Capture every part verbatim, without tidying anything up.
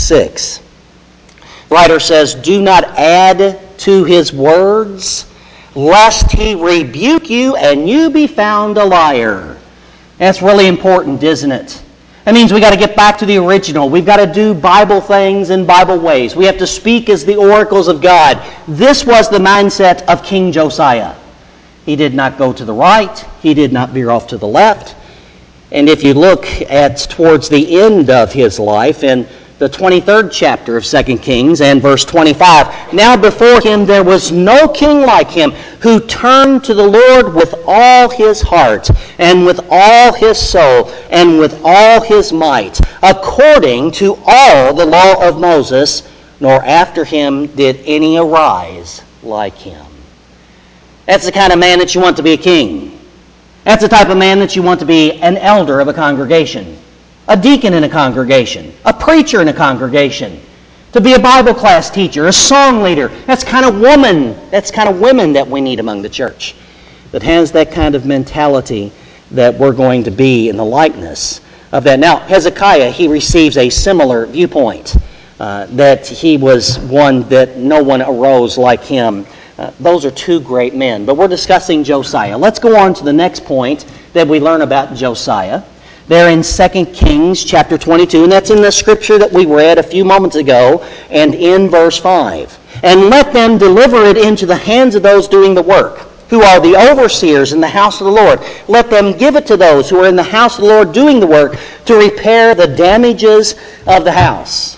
six. The writer says, "Do not add to his words, lest he rebuke you and you be found a liar." That's really important, isn't it? That means we got to get back to the original. We've got to do Bible things in Bible ways. We have to speak as the oracles of God. This was the mindset of King Josiah. He did not go to the right. He did not veer off to the left. And if you look at towards the end of his life in the twenty-third chapter of Second Kings and verse twenty-five, "Now before him there was no king like him, who turned to the Lord with all his heart, and with all his soul, and with all his might, according to all the law of Moses, nor after him did any arise like him." That's the kind of man that you want to be a king. That's the type of man that you want to be an elder of a congregation, a deacon in a congregation, a preacher in a congregation, to be a Bible class teacher, a song leader. That's kind of woman, that's kind of women that we need among the church, that has that kind of mentality that we're going to be in the likeness of that. Now, Hezekiah, he receives a similar viewpoint, uh, that he was one that no one arose like him. Uh, those are two great men. But we're discussing Josiah. Let's go on to the next point that we learn about Josiah. There in Second Kings chapter twenty-two, and that's in the scripture that we read a few moments ago, and in verse five. "And let them deliver it into the hands of those doing the work, who are the overseers in the house of the Lord. Let them give it to those who are in the house of the Lord doing the work to repair the damages of the house."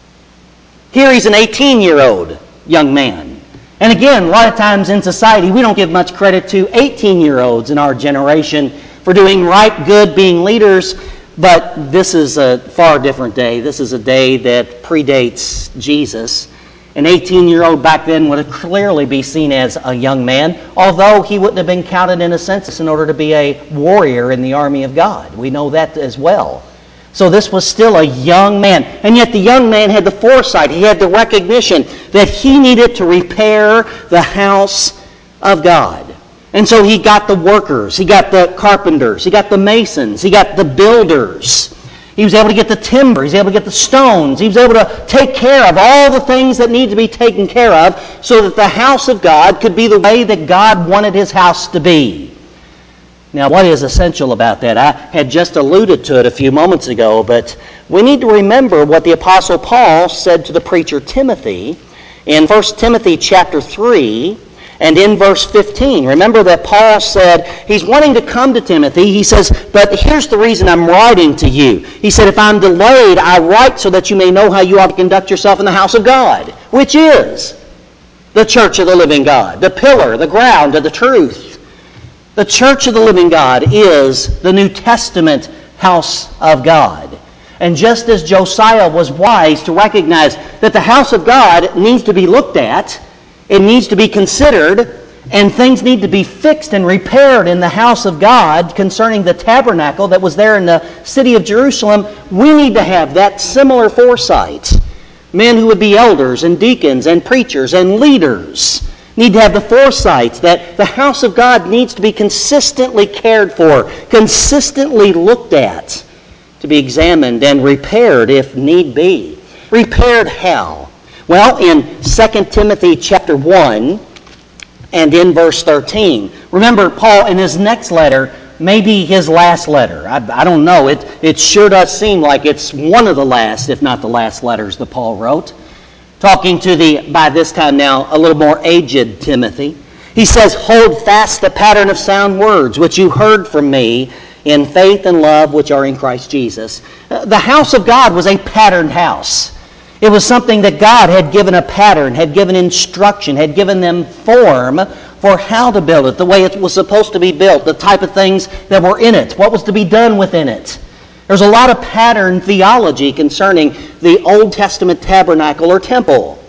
Here he's an eighteen-year-old young man. And again, a lot of times in society, we don't give much credit to eighteen-year-olds in our generation for doing right, good, being leaders. But this is a far different day. This is a day that predates Jesus. An eighteen-year-old back then would clearly be seen as a young man, although he wouldn't have been counted in a census in order to be a warrior in the army of God. We know that as well. So this was still a young man. And yet the young man had the foresight. He had the recognition that he needed to repair the house of God. And so he got the workers. He got the carpenters. He got the masons. He got the builders. He was able to get the timber. He was able to get the stones. He was able to take care of all the things that need to be taken care of so that the house of God could be the way that God wanted his house to be. Now, what is essential about that? I had just alluded to it a few moments ago, but we need to remember what the Apostle Paul said to the preacher Timothy in First Timothy chapter three and in verse fifteen. Remember that Paul said he's wanting to come to Timothy. He says, "But here's the reason I'm writing to you." He said, "If I'm delayed, I write so that you may know how you ought to conduct yourself in the house of God, which is the church of the living God, the pillar, the ground of the truth." The church of the living God is the New Testament house of God. And just as Josiah was wise to recognize that the house of God needs to be looked at, it needs to be considered, and things need to be fixed and repaired in the house of God concerning the tabernacle that was there in the city of Jerusalem, we need to have that similar foresight. Men who would be elders and deacons and preachers and leaders need to have the foresight that the house of God needs to be consistently cared for, consistently looked at, to be examined and repaired if need be. Repaired how? Well, in Second Timothy chapter one and in verse thirteen. Remember, Paul in his next letter, maybe his last letter. I, I don't know. It, it sure does seem like it's one of the last, if not the last letters that Paul wrote. Talking to the, by this time now, a little more aged Timothy. He says, "Hold fast the pattern of sound words, which you heard from me in faith and love, which are in Christ Jesus." The house of God was a patterned house. It was something that God had given a pattern, had given instruction, had given them form for how to build it, the way it was supposed to be built, the type of things that were in it, what was to be done within it. There's a lot of pattern theology concerning the Old Testament tabernacle or temple.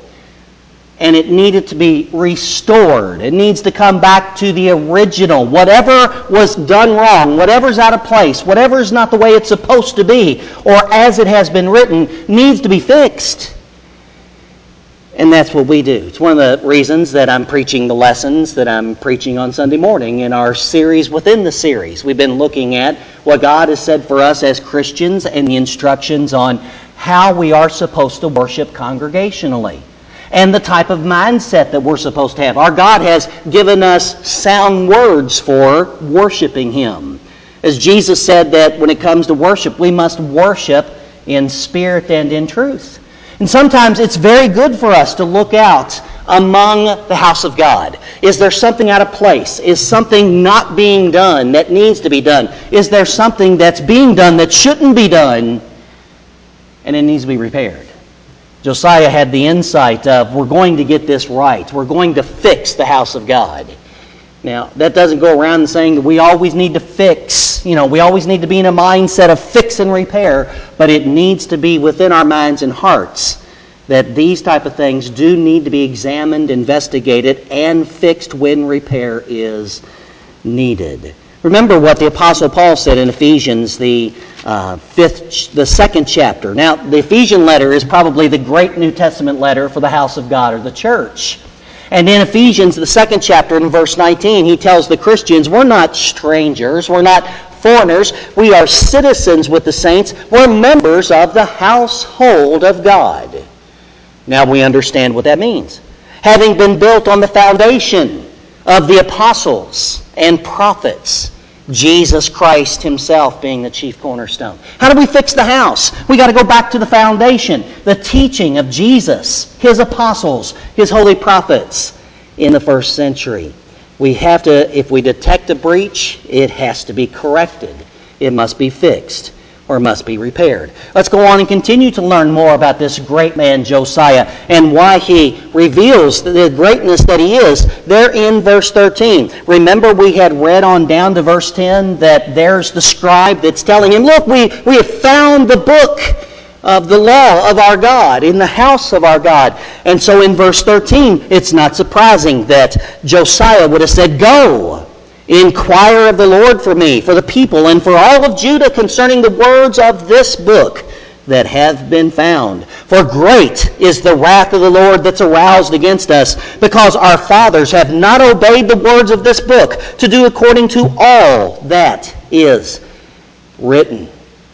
And it needed to be restored. It needs to come back to the original. Whatever was done wrong, whatever's out of place, whatever's not the way it's supposed to be, or as it has been written, needs to be fixed. And that's what we do. It's one of the reasons that I'm preaching the lessons that I'm preaching on Sunday morning in our series within the series. We've been looking at what God has said for us as Christians and the instructions on how we are supposed to worship congregationally and the type of mindset that we're supposed to have. Our God has given us sound words for worshiping Him. As Jesus said that when it comes to worship, we must worship in spirit and in truth. And sometimes it's very good for us to look out among the house of God. Is there something out of place? Is something not being done that needs to be done? Is there something that's being done that shouldn't be done and it needs to be repaired? Josiah had the insight of, we're going to get this right. We're going to fix the house of God. Now, that doesn't go around saying that we always need to fix. You know, we always need to be in a mindset of fix and repair, but it needs to be within our minds and hearts that these type of things do need to be examined, investigated, and fixed when repair is needed. Remember what the Apostle Paul said in Ephesians, the uh, fifth, the second chapter. Now, the Ephesian letter is probably the great New Testament letter for the house of God or the church. And in Ephesians, the second chapter, in verse nineteen, he tells the Christians, we're not strangers, we're not foreigners, we are citizens with the saints, we're members of the household of God. Now we understand what that means. Having been built on the foundation of the apostles and prophets, Jesus Christ Himself being the chief cornerstone. How do we fix the house? We got to go back to the foundation, the teaching of Jesus, His apostles, His holy prophets in the first century. We have to, if we detect a breach, it has to be corrected. It must be fixed or must be repaired. Let's go on and continue to learn more about this great man Josiah and why he reveals the greatness that he is there in verse thirteen. Remember, we had read on down to verse ten that there's the scribe that's telling him, look, we, we have found the book of the law of our God in the house of our God. And so in verse thirteen, it's not surprising that Josiah would have said, go, inquire of the Lord for me, for the people, and for all of Judah concerning the words of this book that have been found. For great is the wrath of the Lord that's aroused against us, because our fathers have not obeyed the words of this book to do according to all that is written.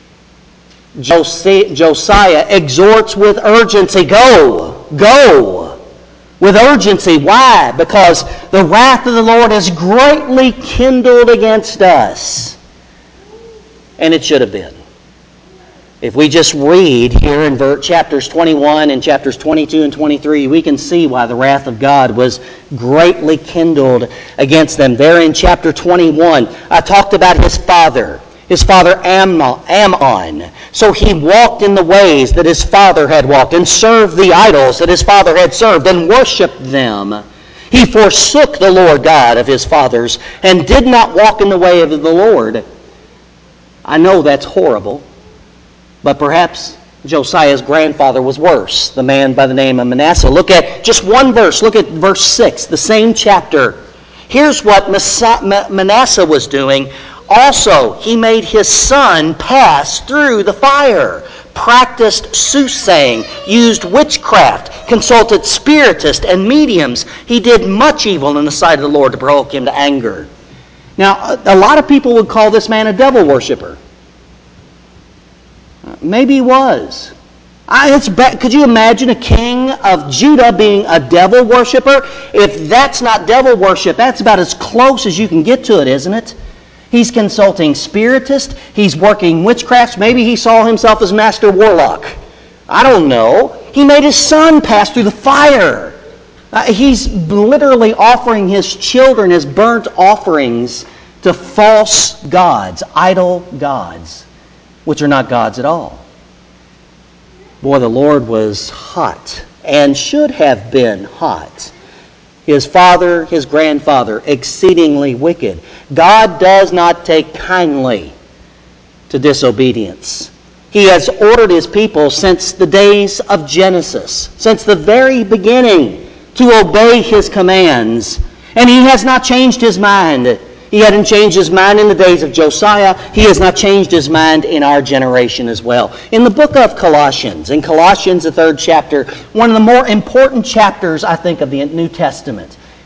Josiah exhorts with urgency, go, go. With urgency. Why? Because the wrath of the Lord is greatly kindled against us. And it should have been. If we just read here in chapters twenty-one and chapters twenty-two and twenty-three, we can see why the wrath of God was greatly kindled against them. There in chapter twenty-one, I talked about his father. His father Ammon. So he walked in the ways that his father had walked and served the idols that his father had served and worshipped them. He forsook the Lord God of his fathers and did not walk in the way of the Lord. I know that's horrible, but perhaps Josiah's grandfather was worse, the man by the name of Manasseh. Look at just one verse. Look at verse six, the same chapter. Here's what Manasseh was doing. Also, he made his son pass through the fire, practiced soothsaying, used witchcraft, consulted spiritists and mediums. He did much evil in the sight of the Lord to provoke him to anger. Now, a lot of people would call this man a devil worshiper. Maybe he was. I, it's ba- could you imagine a king of Judah being a devil worshiper? If that's not devil worship, that's about as close as you can get to it, isn't it? He's consulting spiritists. He's working witchcrafts. Maybe he saw himself as master warlock. I don't know. He made his son pass through the fire. Uh, he's literally offering his children as burnt offerings to false gods, idol gods, which are not gods at all. Boy, the Lord was hot and should have been hot. His father, his grandfather, exceedingly wicked. God does not take kindly to disobedience. He has ordered his people since the days of Genesis, since the very beginning, to obey his commands. And he has not changed his mind. He hadn't changed his mind in the days of Josiah. He has not changed his mind in our generation as well. In the book of Colossians, in Colossians, the third chapter, one of the more important chapters, I think, of the New Testament. If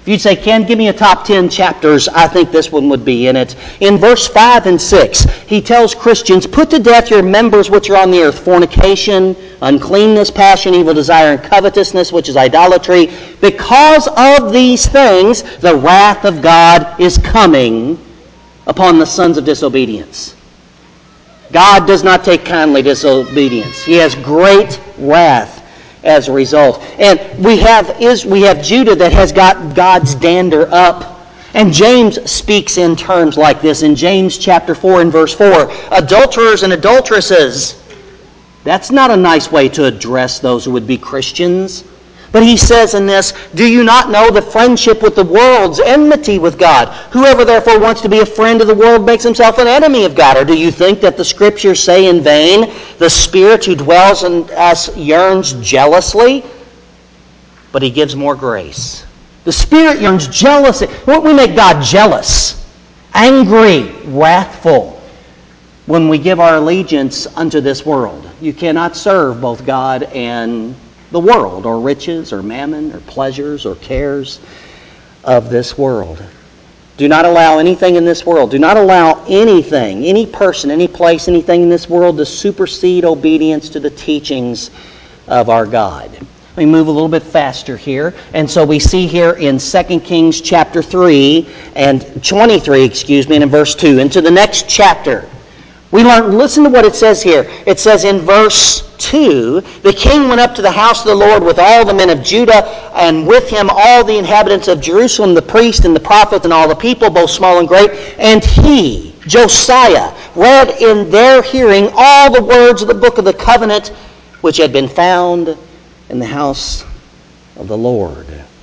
If you'd say, Ken, give me a top ten chapters, I think this one would be in it. In verse five and six, he tells Christians, put to death your members which are on the earth, fornication, uncleanness, passion, evil desire, and covetousness, which is idolatry. Because of these things, the wrath of God is coming upon the sons of disobedience. God does not take kindly disobedience. He has great wrath as a result. And we have is we have Judah that has got God's dander up. And James speaks in terms like this in James chapter four and verse four. Adulterers and adulteresses. That's not a nice way to address those who would be Christians. But he says in this, do you not know that friendship with the world's enmity with God? Whoever therefore wants to be a friend of the world makes himself an enemy of God. Or do you think that the Scriptures say in vain, the Spirit who dwells in us yearns jealously? But he gives more grace. The Spirit yearns jealously. Won't we make God jealous, angry, wrathful when we give our allegiance unto this world? You cannot serve both God and the world, or riches, or mammon, or pleasures, or cares of this world. Do not allow anything in this world, do not allow anything, any person, any place, anything in this world to supersede obedience to the teachings of our God. Let me move a little bit faster here. And so we see here in Second Kings chapter three and twenty-three, excuse me, and in verse two, into the next chapter. We learn, listen to what it says here. It says in verse two, the king went up to the house of the Lord with all the men of Judah, and with him all the inhabitants of Jerusalem, the priest and the prophet and all the people, both small and great. And he, Josiah, read in their hearing all the words of the book of the covenant, which had been found in the house of the Lord.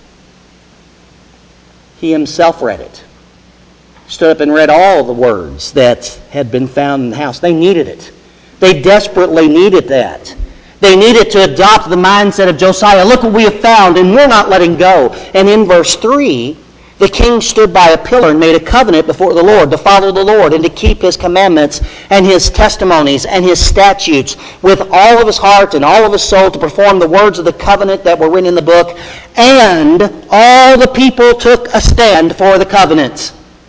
He himself read it. Stood up and read all the words that had been found in the house. They needed it. They desperately needed that. They needed to adopt the mindset of Josiah. Look what we have found, and we're not letting go. And in verse three, the king stood by a pillar and made a covenant before the Lord to follow the Lord and to keep his commandments and his testimonies and his statutes with all of his heart and all of his soul, to perform the words of the covenant that were written in the book. And all the people took a stand for the covenant.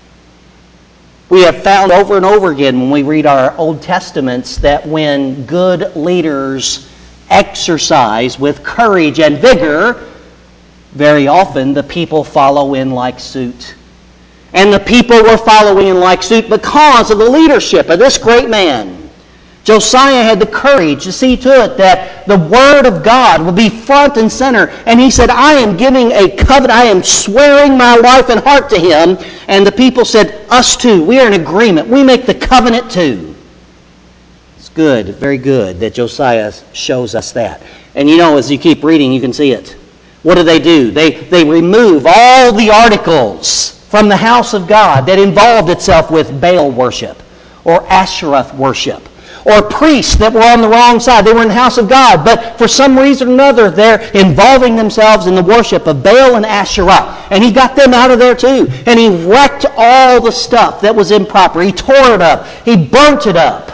We have found over and over again when we read our Old Testaments that when good leaders exercise with courage and vigor, very often the people follow in like suit. And the people were following in like suit because of the leadership of this great man. Josiah had the courage to see to it that the Word of God would be front and center. And he said, I am giving a covenant, I am swearing my life and heart to him. And the people said, us too, we are in agreement. We make the covenant too. It's good, very good that Josiah shows us that. And you know, as you keep reading, you can see it. What do they do? They, they remove all the articles from the house of God that involved itself with Baal worship or Asherah worship, or priests that were on the wrong side. They were in the house of God, but for some reason or another, they're involving themselves in the worship of Baal and Asherah. And he got them out of there too. And he wrecked all the stuff that was improper. He tore it up. He burnt it up.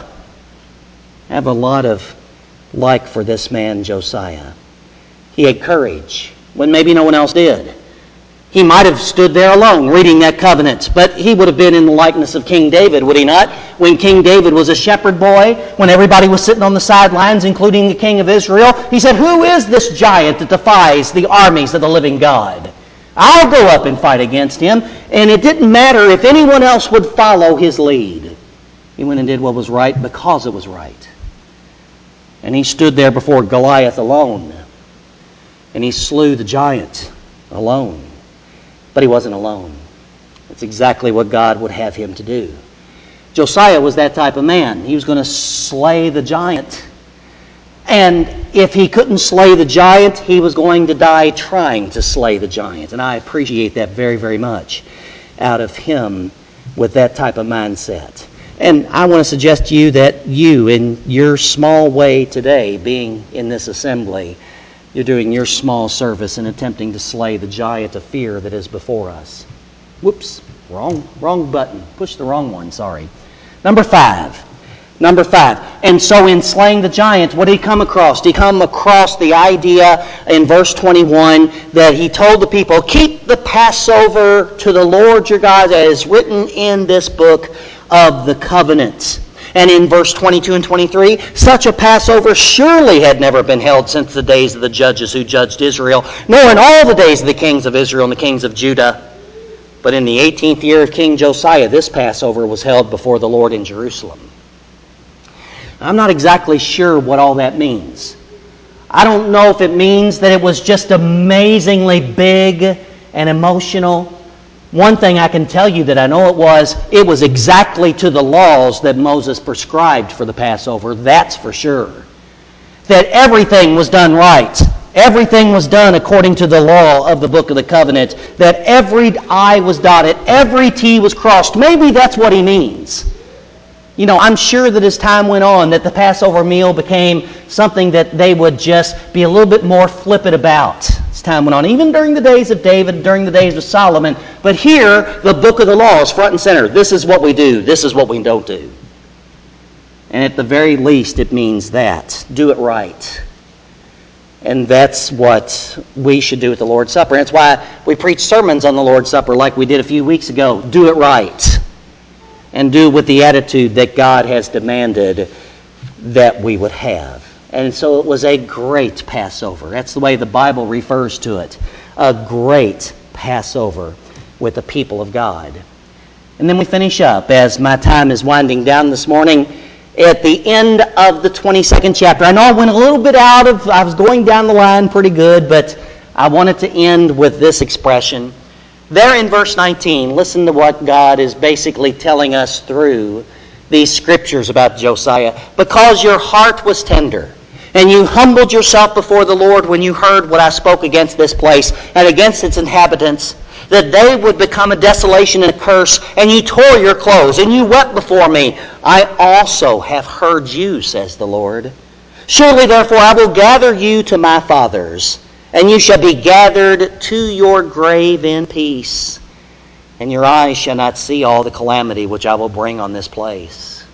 I have a lot of like for this man, Josiah. He had courage when maybe no one else did. He might have stood there alone reading that covenant, but he would have been in the likeness of King David, would he not? When King David was a shepherd boy, when everybody was sitting on the sidelines, including the king of Israel, he said, who is this giant that defies the armies of the living God? I'll go up and fight against him. And it didn't matter if anyone else would follow his lead. He went and did what was right because it was right. And he stood there before Goliath alone. And he slew the giant alone. But he wasn't alone. That's exactly what God would have him to do. Josiah was that type of man. He was going to slay the giant. And if he couldn't slay the giant, he was going to die trying to slay the giant. And I appreciate that very, very much out of him with that type of mindset. And I want to suggest to you that you, in your small way today, being in this assembly, you're doing your small service in attempting to slay the giant of fear that is before us. Whoops, wrong, wrong button. Push the wrong one, sorry. Number five. Number five, and so in slaying the giant, what did he come across? Did he come across the idea in verse twenty-one that he told the people, keep the Passover to the Lord your God as is written in this book of the covenant. And in verse twenty-two and twenty-three, such a Passover surely had never been held since the days of the judges who judged Israel, nor in all the days of the kings of Israel and the kings of Judah. But in the eighteenth year of King Josiah, this Passover was held before the Lord in Jerusalem. I'm not exactly sure what all that means. I don't know if it means that it was just amazingly big and emotional. One thing I can tell you that I know it was, it was exactly to the laws that Moses prescribed for the Passover. That's for sure. That everything was done right. Everything was done according to the law of the Book of the Covenant. That every I was dotted, every T was crossed. Maybe that's what he means. You know, I'm sure that as time went on, that the Passover meal became something that they would just be a little bit more flippant about as time went on, even during the days of David, during the days of Solomon. But here, the book of the law is front and center. This is what we do. This is what we don't do. And at the very least, it means that. Do it right. And that's what we should do at the Lord's Supper. And that's why we preach sermons on the Lord's Supper like we did a few weeks ago. Do it right. And do with the attitude that God has demanded that we would have. And so it was a great Passover. That's the way the Bible refers to it. A great Passover with the people of God. And then we finish up, as my time is winding down this morning, at the end of the twenty-second chapter. I know I went a little bit out of, I was going down the line pretty good, but I wanted to end with this expression. There in verse nineteen, listen to what God is basically telling us through these scriptures about Josiah. Because your heart was tender, and you humbled yourself before the Lord when you heard what I spoke against this place and against its inhabitants, that they would become a desolation and a curse, and you tore your clothes, and you wept before me. I also have heard you, says the Lord. Surely therefore I will gather you to my fathers, and you shall be gathered to your grave in peace, and your eyes shall not see all the calamity which I will bring on this place.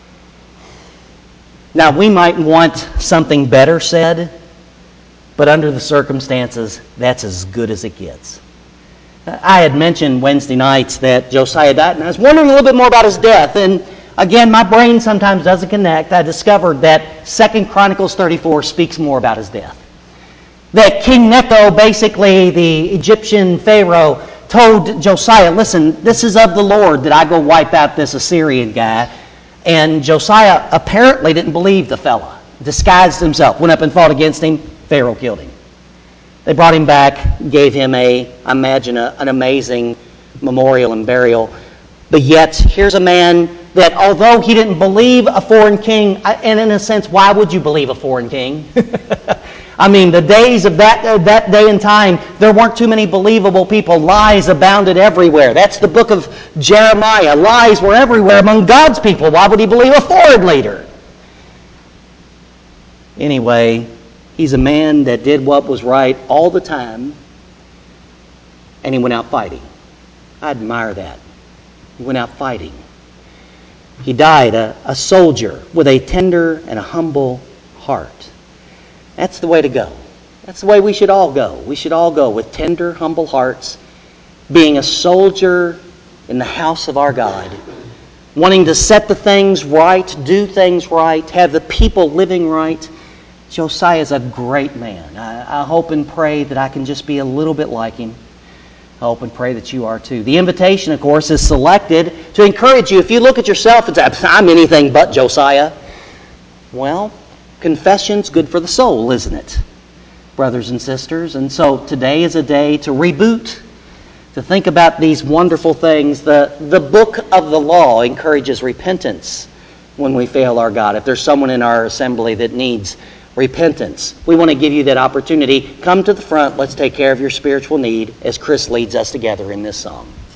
Now, we might want something better said, but under the circumstances, that's as good as it gets. I had mentioned Wednesday nights that Josiah died, and I was wondering a little bit more about his death. And again, my brain sometimes doesn't connect. I discovered that Second Chronicles thirty-four speaks more about his death. That King Necho, basically the Egyptian Pharaoh, told Josiah, listen, this is of the Lord that I go wipe out this Assyrian guy. And Josiah apparently didn't believe the fella. Disguised himself, went up and fought against him. Pharaoh killed him. They brought him back, gave him a, I imagine, a, an amazing memorial and burial. But yet, here's a man that although he didn't believe a foreign king, and in a sense, why would you believe a foreign king? I mean, the days of that uh, that day and time, there weren't too many believable people. Lies abounded everywhere. That's the book of Jeremiah. Lies were everywhere among God's people. Why would he believe a foreign leader? Anyway, he's a man that did what was right all the time, and he went out fighting. I admire that. He went out fighting. He died a, a soldier with a tender and a humble heart. That's the way to go. That's the way we should all go. We should all go with tender, humble hearts, being a soldier in the house of our God, wanting to set the things right, do things right, have the people living right. Josiah is a great man. I, I hope and pray that I can just be a little bit like him. I hope and pray that you are too. The invitation, of course, is selected to encourage you. If you look at yourself and say, I'm anything but Josiah, well, confession's good for the soul, isn't it, brothers and sisters? And so today is a day to reboot, to think about these wonderful things. The, the book of the law encourages repentance when we fail our God. If there's someone in our assembly that needs repentance, we want to give you that opportunity. Come to the front. Let's take care of your spiritual need as Chris leads us together in this song.